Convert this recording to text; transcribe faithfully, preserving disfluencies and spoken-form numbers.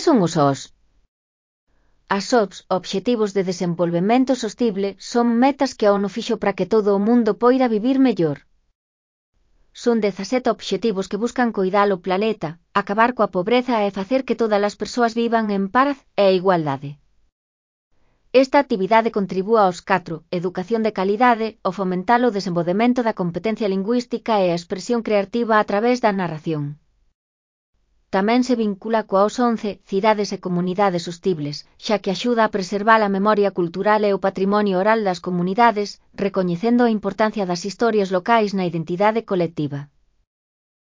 son os O S? As O S, Obxectivos de Desenvolvemento Sostible, son metas que a ONU fixo para que todo o mundo poida vivir mellor. Son dezasete obxectivos que buscan coidar o planeta, acabar coa pobreza e facer que todas as persoas vivan en paz e igualdade. Esta actividade contribúe aos catro: educación de calidade, o fomentar o desenvolvemento da competencia lingüística e a expresión creativa a través da narración. Tamén se vincula coa O S once, cidades e comunidades sostibles, xa que axuda a preservar a memoria cultural e o patrimonio oral das comunidades, recoñecendo a importancia das historias locais na identidade colectiva.